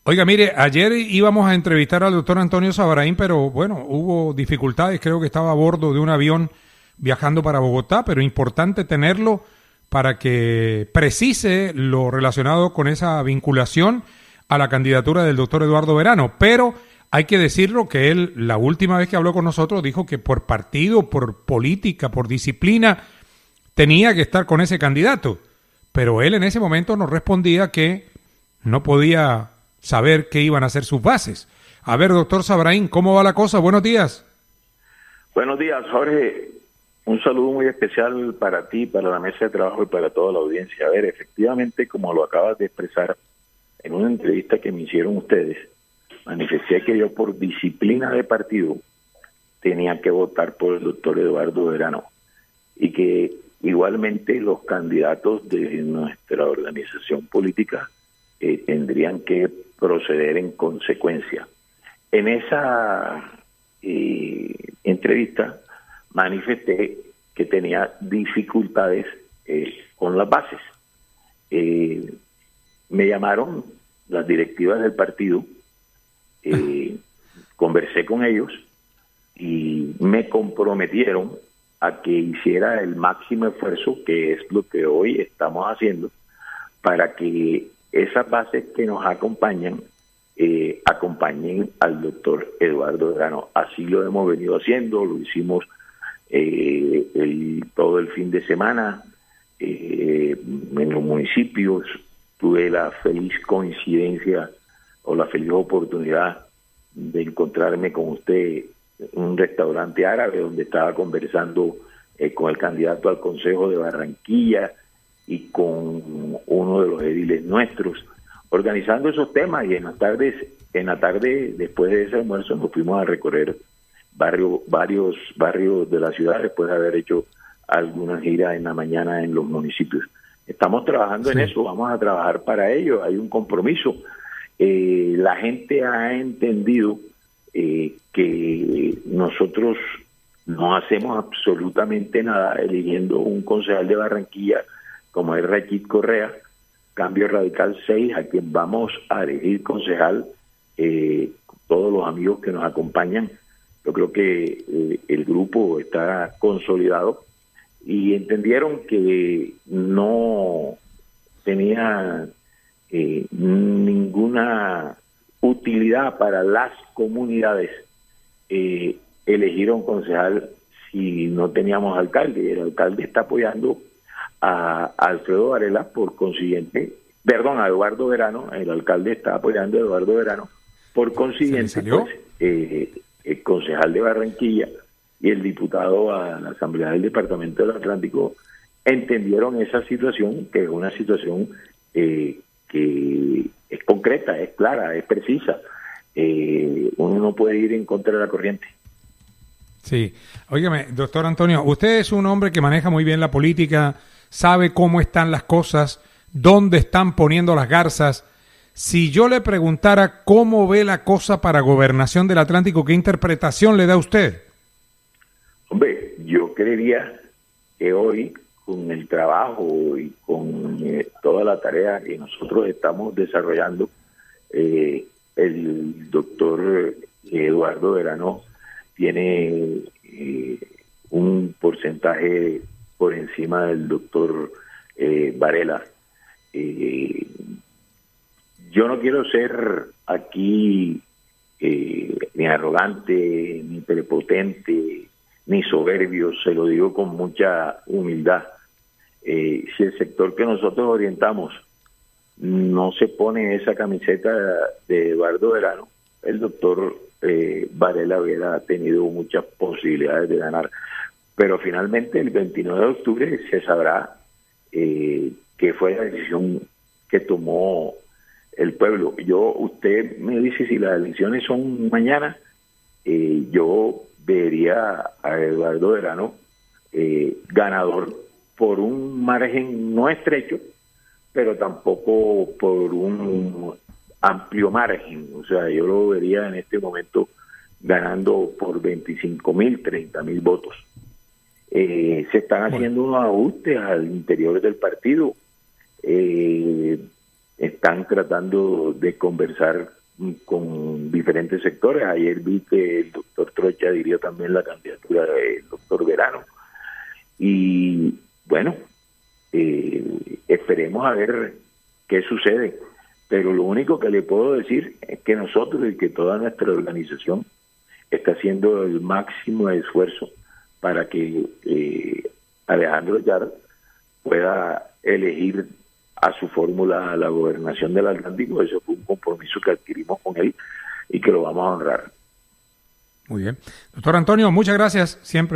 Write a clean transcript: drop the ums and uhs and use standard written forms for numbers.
Oiga, mire, ayer íbamos a entrevistar al doctor Antonio Sabraín, pero bueno, hubo dificultades, creo que estaba a bordo de un avión viajando para Bogotá, pero importante tenerlo para que precise lo relacionado con esa vinculación a la candidatura del doctor Eduardo Verano. Pero hay que decirlo que él, la última vez que habló con nosotros, dijo que por partido, por política, por disciplina, tenía que estar con ese candidato. Pero él en ese momento nos respondía que no podía saber qué iban a ser sus bases. A ver, doctor Sabraín, ¿cómo va la cosa? Buenos días. Buenos días, Jorge. Un saludo muy especial para ti, para la mesa de trabajo y para toda la audiencia. A ver, efectivamente, como lo acabas de expresar en una entrevista que me hicieron ustedes, manifesté que yo por disciplina de partido tenía que votar por el doctor Eduardo Verano y que igualmente los candidatos de nuestra organización política tendrían que proceder en consecuencia. En esa entrevista manifesté que tenía dificultades con las bases. Me llamaron las directivas del partido, conversé con ellos y me comprometieron a que hiciera el máximo esfuerzo, que es lo que hoy estamos haciendo, para que esas bases que nos acompañan acompañen al doctor Eduardo Verano. Así lo hemos venido haciendo, lo hicimos todo el fin de semana en los municipios. Tuve la feliz coincidencia o la feliz oportunidad de encontrarme con usted en un restaurante árabe donde estaba conversando con el candidato al Consejo de Barranquilla y con uno de los ediles nuestros, organizando esos temas, y en la tarde, después de ese almuerzo, nos fuimos a recorrer varios barrios de la ciudad después de haber hecho alguna gira en la mañana en los municipios. Estamos trabajando en eso, vamos a trabajar para ello, hay un compromiso. La gente ha entendido que nosotros no hacemos absolutamente nada eligiendo un concejal de Barranquilla como es Rachid Correa, Cambio Radical 6, a quien vamos a elegir concejal, todos los amigos que nos acompañan. Yo creo que el grupo está consolidado y entendieron que no tenía ninguna utilidad para las comunidades elegir a un concejal si no teníamos alcalde. El alcalde está apoyando a Alfredo Varela, por consiguiente, a Eduardo Verano. El alcalde está apoyando a Eduardo Verano, por consiguiente, pues, el concejal de Barranquilla y el diputado a la Asamblea del Departamento del Atlántico entendieron esa situación, que es una situación que es concreta, es clara, es precisa. Uno no puede ir en contra de la corriente. Sí. Óigame, doctor Antonio, usted es un hombre que maneja muy bien la política, sabe cómo están las cosas, dónde están poniendo las garzas. Si yo le preguntara cómo ve la cosa para Gobernación del Atlántico, ¿qué interpretación le da a usted? Hombre, yo creería que hoy, con el trabajo y con toda la tarea que nosotros estamos desarrollando, el doctor Eduardo Verano tiene un porcentaje por encima del doctor Varela. Yo no quiero ser aquí ni arrogante, ni prepotente, ni soberbio, se lo digo con mucha humildad. Si el sector que nosotros orientamos no se pone esa camiseta de Eduardo Verano, el doctor Varela hubiera tenido muchas posibilidades de ganar. Pero finalmente el 29 de octubre se sabrá qué fue la decisión que tomó el pueblo. Usted me dice si las elecciones son mañana, yo vería a Eduardo Verano ganador por un margen no estrecho, pero tampoco por un amplio margen. O sea, yo lo vería en este momento ganando por 25.000, 30.000 votos. Se están haciendo unos ajustes al interior del partido. están tratando de conversar con diferentes sectores. Ayer vi que el doctor Trocha diría también la candidatura del doctor Verano. Y bueno, esperemos a ver qué sucede. Pero lo único que le puedo decir es que nosotros y que toda nuestra organización está haciendo el máximo esfuerzo para que Alejandro Yar pueda elegir a su fórmula la gobernación del Atlántico. Eso fue un compromiso que adquirimos con él y que lo vamos a honrar. Muy bien. Doctor Antonio, muchas gracias. Siempre